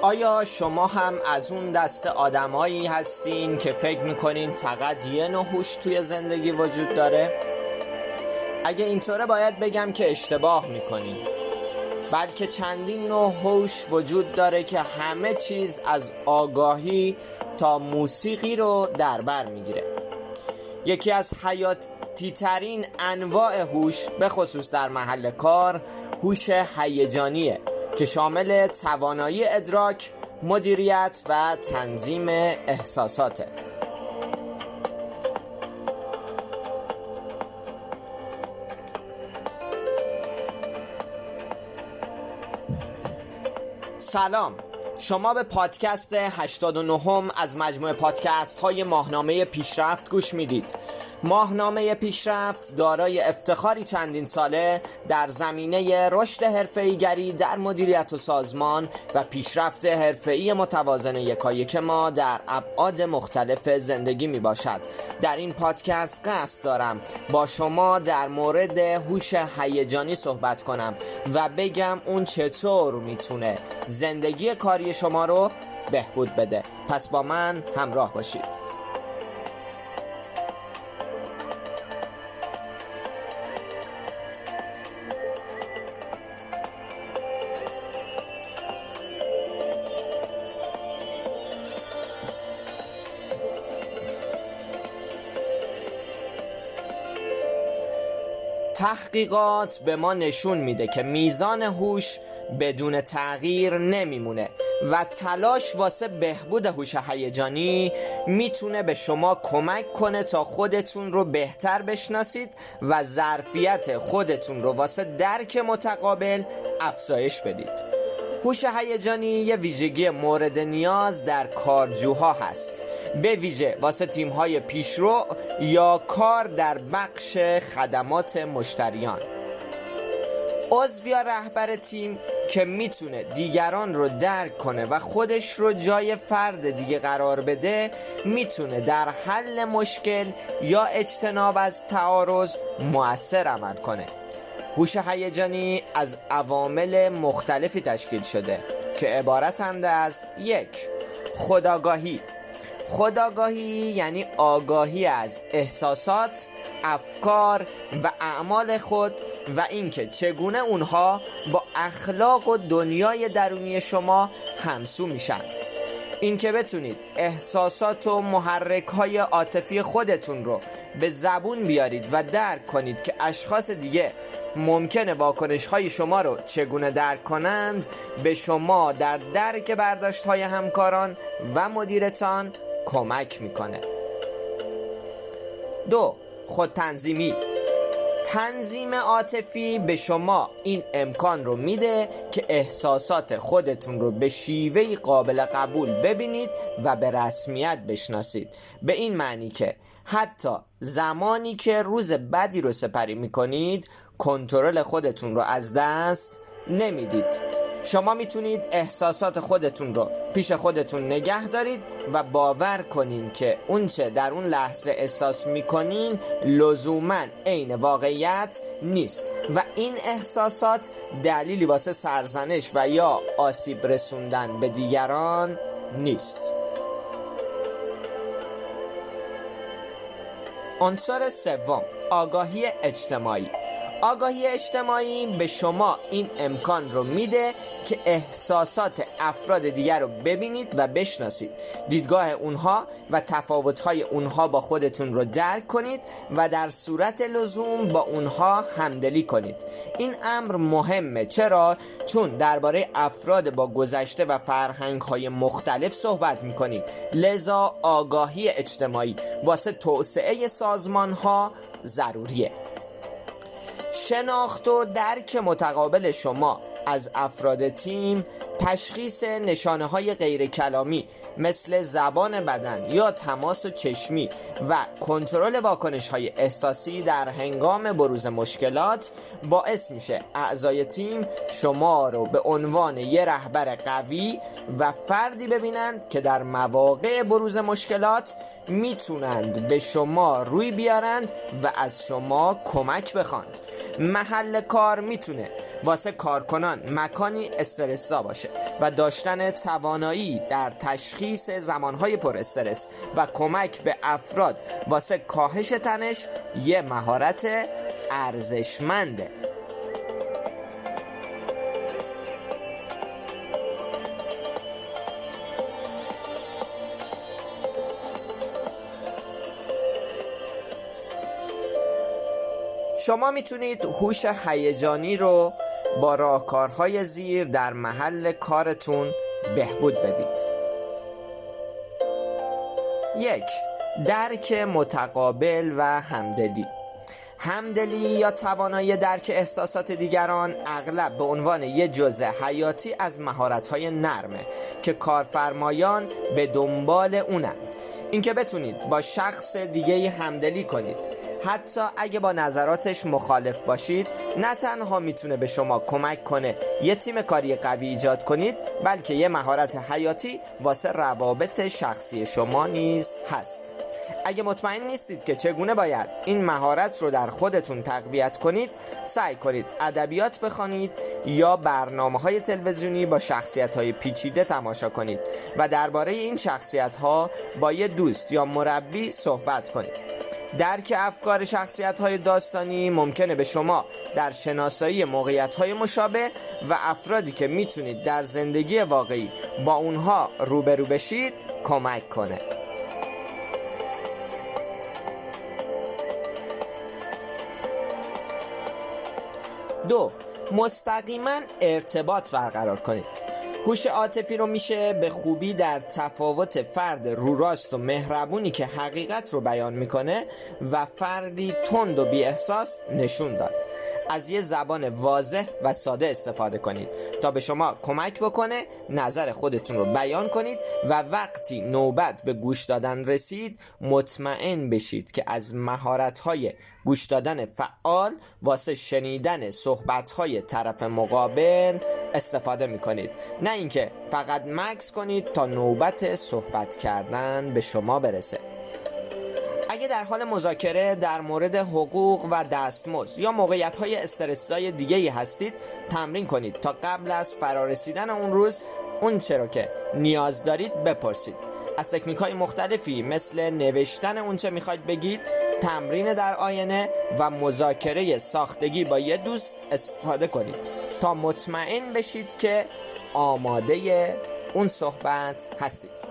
آیا شما هم از اون دست آدمایی هستین که فکر میکنین فقط یه نوع هوش توی زندگی وجود داره؟ اگه اینطوره باید بگم که اشتباه میکنین، بلکه چندین نوع هوش وجود داره که همه چیز از آگاهی تا موسیقی رو در بر میگیره. یکی از حیاتی ترین انواع هوش به خصوص در محل کار هوش هیجانیه که شامل توانایی ادراک، مدیریت و تنظیم احساساته. سلام، شما به پادکست 89 از مجموعه پادکست های ماهنامه پیشرفت گوش میدید. ماهنامه پیشرفت دارای افتخاری چندین ساله در زمینه رشد حرفه‌ای‌گری در مدیریت و سازمان و پیشرفت حرفه‌ای متوازن یکایک ما در ابعاد مختلف زندگی می باشد. در این پادکست قصد دارم با شما در مورد هوش هیجانی صحبت کنم و بگم اون چطور میتونه زندگی کاری شما رو بهبود بده. پس با من همراه باشید. تحقیقات به ما نشون میده که میزان هوش بدون تغییر نمیمونه و تلاش واسه بهبود هوش هیجانی میتونه به شما کمک کنه تا خودتون رو بهتر بشناسید و ظرفیت خودتون رو واسه درک متقابل افزایش بدید. هوش هیجانی یه ویژگی مورد نیاز در کارجوها هست، به ویژه واسه تیم‌های پیشرو یا کار در بخش خدمات مشتریان. عضو یا رهبر تیم که میتونه دیگران رو درک کنه و خودش رو جای فرد دیگه قرار بده، میتونه در حل مشکل یا اجتناب از تعارض مؤثر عمل کنه. هوش هیجانی از عوامل مختلفی تشکیل شده که عبارتند از 1. خودآگاهی یعنی آگاهی از احساسات، افکار و اعمال خود و اینکه چگونه اونها با اخلاق و دنیای درونی شما همسو میشن. اینکه بتونید احساسات و محرک‌های عاطفی خودتون رو به زبون بیارید و درک کنید که اشخاص دیگه ممکنه واکنش‌های شما رو چگونه درک کنند، به شما در درک برداشت‌های همکاران و مدیرتان کمک میکنه. 2. خودتنظیمی. تنظیم عاطفی به شما این امکان رو میده که احساسات خودتون رو به شیوهی قابل قبول ببینید و به رسمیت بشناسید. به این معنی که حتی زمانی که روز بدی رو سپری میکنید، کنترل خودتون رو از دست نمیدید. شما میتونید احساسات خودتون رو پیش خودتون نگه دارید و باور کنین که اونچه در اون لحظه احساس میکنین لزوماً عین واقعیت نیست و این احساسات دلیلی واسه سرزنش و یا آسیب رسوندن به دیگران نیست. عنصر 3. آگاهی اجتماعی. آگاهی اجتماعی به شما این امکان رو میده که احساسات افراد دیگر رو ببینید و بشناسید، دیدگاه اونها و تفاوت‌های اونها با خودتون رو درک کنید و در صورت لزوم با اونها همدلی کنید. این امر مهمه. چرا؟ چون درباره افراد با گذشته و فرهنگ‌های مختلف صحبت می‌کنید. لذا آگاهی اجتماعی واسه توسعه سازمان‌ها ضروریه. شناخت و درک متقابل شما از افراد تیم، تشخیص نشانه‌های غیر کلامی مثل زبان بدن یا تماس چشمی و کنترل واکنش‌های احساسی در هنگام بروز مشکلات باعث میشه اعضای تیم شما رو به عنوان یه رهبر قوی و فردی ببینند که در مواقع بروز مشکلات میتونند به شما روی بیارند و از شما کمک بخواند. محل کار میتونه واسه کارکنان بیمارستان مکانی استرس‌زا باشه و داشتن توانایی در تشخیص زمانهای پر استرس و کمک به افراد واسه کاهش تنش یه مهارت ارزشمنده. شما میتونید هوش هیجانی رو با راهکارهای زیر در محل کارتون بهبود بدید. 1. درک متقابل و همدلی یا توانایی درک احساسات دیگران اغلب به عنوان یک جزء حیاتی از مهارت‌های نرمه که کارفرمایان به دنبال اونند. اینکه بتونید با شخص دیگه همدلی کنید حتی اگه با نظراتش مخالف باشید نه تنها میتونه به شما کمک کنه یه تیم کاری قوی ایجاد کنید، بلکه یه مهارت حیاتی واسه روابط شخصی شما نیز هست. اگه مطمئن نیستید که چگونه باید این مهارت رو در خودتون تقویت کنید، سعی کنید ادبیات بخوانید یا برنامه‌های تلویزیونی با شخصیت‌های پیچیده تماشا کنید و درباره این شخصیت‌ها با یه دوست یا مربی صحبت کنید. درک افکار شخصیت‌های داستانی ممکنه به شما در شناسایی موقعیت‌های مشابه و افرادی که میتونید در زندگی واقعی با اونها روبرو بشید کمک کنه. 2. مستقیما ارتباط برقرار کنید. هوش عاطفی رو میشه به خوبی در تفاوت فرد رو راست و مهربونی که حقیقت رو بیان میکنه و فردی تند و بی احساس نشون داد. از یه زبان واضح و ساده استفاده کنید تا به شما کمک بکنه نظر خودتون رو بیان کنید و وقتی نوبت به گوش دادن رسید مطمئن بشید که از مهارت‌های گوش دادن فعال واسه شنیدن صحبت‌های طرف مقابل استفاده می‌کنید، نه اینکه فقط مکث کنید تا نوبت صحبت کردن به شما برسه. اگه در حال مذاکره در مورد حقوق و دستمزد یا موقعیت‌های استرس‌زای دیگه‌ای هستید، تمرین کنید تا قبل از فرارسیدن اون روز اون چرا که نیاز دارید بپرسید. از تکنیک‌های مختلفی مثل نوشتن اون چه می‌خواید بگید، تمرین در آینه و مذاکره ساختگی با یه دوست استفاده کنید تا مطمئن بشید که آماده اون صحبت هستید.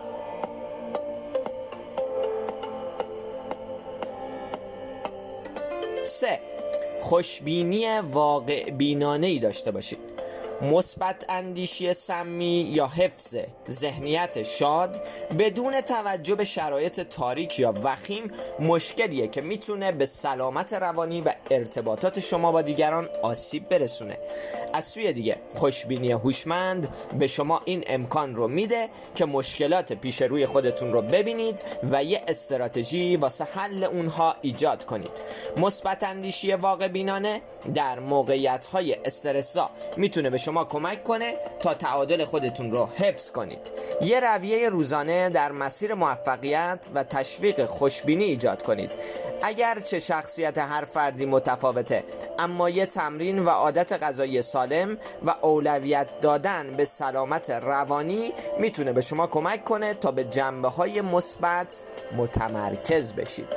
3. خوشبینی واقع بینانه‌ای داشته باشید. مثبت اندیشی سمی یا حفظ ذهنیت شاد بدون توجه به شرایط تاریک یا وخیم مشکلیه که میتونه به سلامت روانی و ارتباطات شما با دیگران آسیب برسونه. از سوی دیگه خوشبینی هوشمند به شما این امکان رو میده که مشکلات پیش روی خودتون رو ببینید و یه استراتژی واسه حل اونها ایجاد کنید. مثبت اندیشی واقع بینانه در موقعیت‌های استرس‌زا میتونه به شما کمک کنه تا تعادل خودتون رو حفظ کنید. یه رویه روزانه در مسیر موفقیت و تشویق خوشبینی ایجاد کنید. اگر چه شخصیت هر فردی متفاوته، اما یه تمرین و عادت غذایی سالم و اولویت دادن به سلامت روانی میتونه به شما کمک کنه تا به جنبه‌های مثبت متمرکز بشید.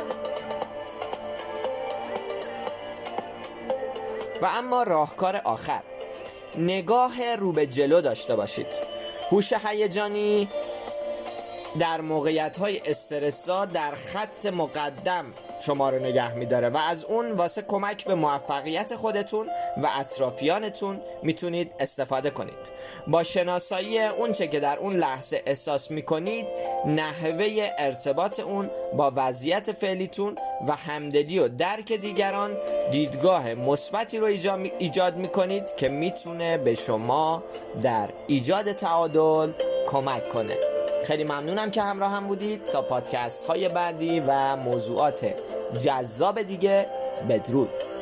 و اما راهکار آخر، نگاه رو به جلو داشته باشید. هوش هیجانی در موقعیت‌های استرس‌زا در خط مقدم شما رو نگه می‌داره و از اون واسه کمک به موفقیت خودتون و اطرافیانتون میتونید استفاده کنید. با شناسایی اون چه که در اون لحظه احساس می‌کنید، نحوه ارتباط اون با وضعیت فعلیتون و همدلی و درک دیگران، دیدگاه مثبتی رو ایجاد می‌کنید که میتونه به شما در ایجاد تعادل کمک کنه. خیلی ممنونم که همراه هم بودید. تا پادکست های بعدی و موضوعات جذاب دیگه، بدرود.